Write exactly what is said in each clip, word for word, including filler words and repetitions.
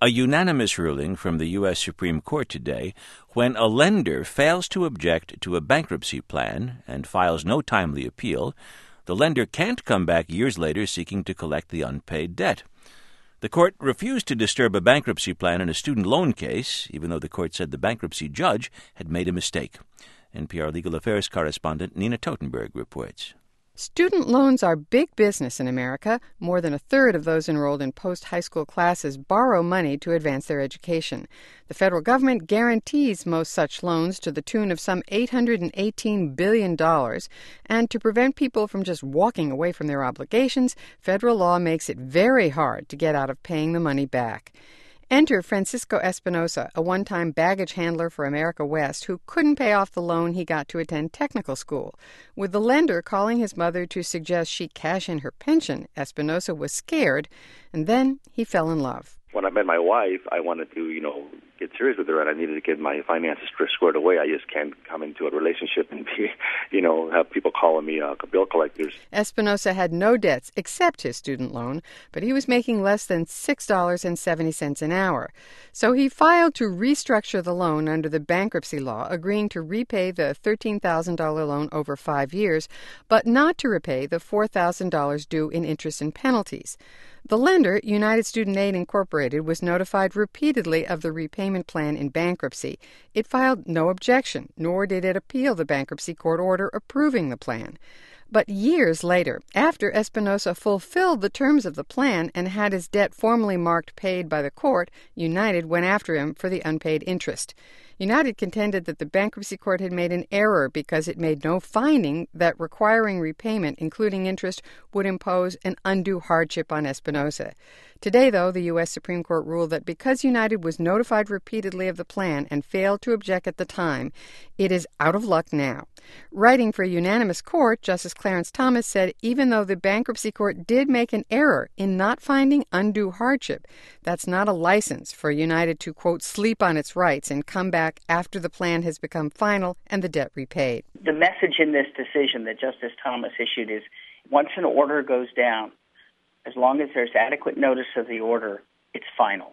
A unanimous ruling from the U S Supreme Court today: when a lender fails to object to a bankruptcy plan and files no timely appeal, the lender can't come back years later seeking to collect the unpaid debt. The court refused to disturb a bankruptcy plan in a student loan case, even though the court said the bankruptcy judge had made a mistake. N P R legal affairs correspondent Nina Totenberg reports. Student loans are big business in America. More than a third of those enrolled in post-high school classes borrow money to advance their education. The federal government guarantees most such loans to the tune of some eight hundred eighteen billion dollars. And to prevent people from just walking away from their obligations, federal law makes it very hard to get out of paying the money back. Enter Francisco Espinosa, a one-time baggage handler for America West who couldn't pay off the loan he got to attend technical school. With the lender calling his mother to suggest she cash in her pension, Espinosa was scared, and then he fell in love. When I met my wife, I wanted to, you know, get serious with her, and I needed to get my finances squared away. I just can't come into a relationship and be, you know, have people calling me uh, bill collectors. Espinosa had no debts except his student loan, but he was making less than six dollars and seventy cents an hour. So he filed to restructure the loan under the bankruptcy law, agreeing to repay the thirteen thousand dollars loan over five years, but not to repay the four thousand dollars due in interest and penalties. The lender, United Student Aid Incorporated, was notified repeatedly of the repayment plan in bankruptcy. It filed no objection, nor did it appeal the bankruptcy court order approving the plan. But years later, after Espinosa fulfilled the terms of the plan and had his debt formally marked paid by the court, United went after him for the unpaid interest. United contended that the bankruptcy court had made an error because it made no finding that requiring repayment, including interest, would impose an undue hardship on Espinosa. Today, though, the U S Supreme Court ruled that because United was notified repeatedly of the plan and failed to object at the time, it is out of luck now. Writing for a unanimous court, Justice Clarence Thomas said even though the bankruptcy court did make an error in not finding undue hardship, that's not a license for United to, quote, sleep on its rights and come back after the plan has become final and the debt repaid. The message in this decision that Justice Thomas issued is once an order goes down, as long as there's adequate notice of the order, it's final.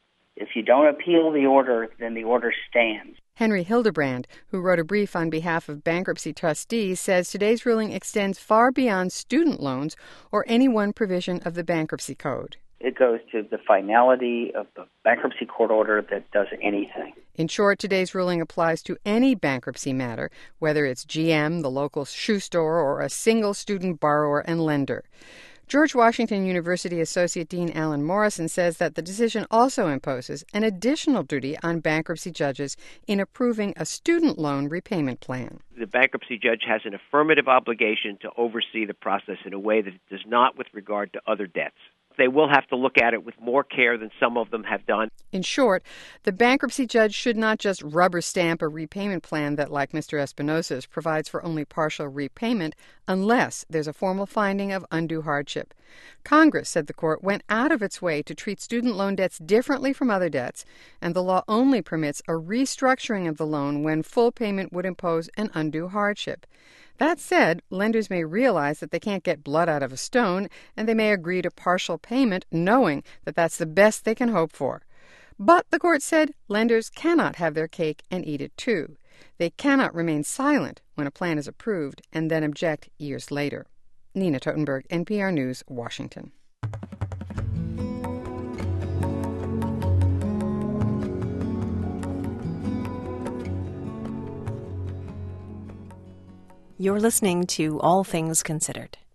If you don't appeal the order, then the order stands. Henry Hildebrand, who wrote a brief on behalf of bankruptcy trustees, says today's ruling extends far beyond student loans or any one provision of the bankruptcy code. It goes to the finality of the bankruptcy court order that does anything. In short, today's ruling applies to any bankruptcy matter, whether it's G M, the local shoe store, or a single student borrower and lender. George Washington University Associate Dean Alan Morrison says that the decision also imposes an additional duty on bankruptcy judges in approving a student loan repayment plan. The bankruptcy judge has an affirmative obligation to oversee the process in a way that it does not with regard to other debts. They will have to look at it with more care than some of them have done. In short, the bankruptcy judge should not just rubber stamp a repayment plan that, like Mister Espinosa's, provides for only partial repayment unless there's a formal finding of undue hardship. Congress, said the court, went out of its way to treat student loan debts differently from other debts, and the law only permits a restructuring of the loan when full payment would impose an undue hardship. That said, lenders may realize that they can't get blood out of a stone, and they may agree to partial payment knowing that that's the best they can hope for. But, the court said, lenders cannot have their cake and eat it too. They cannot remain silent when a plan is approved and then object years later. Nina Totenberg, N P R News, Washington. You're listening to All Things Considered.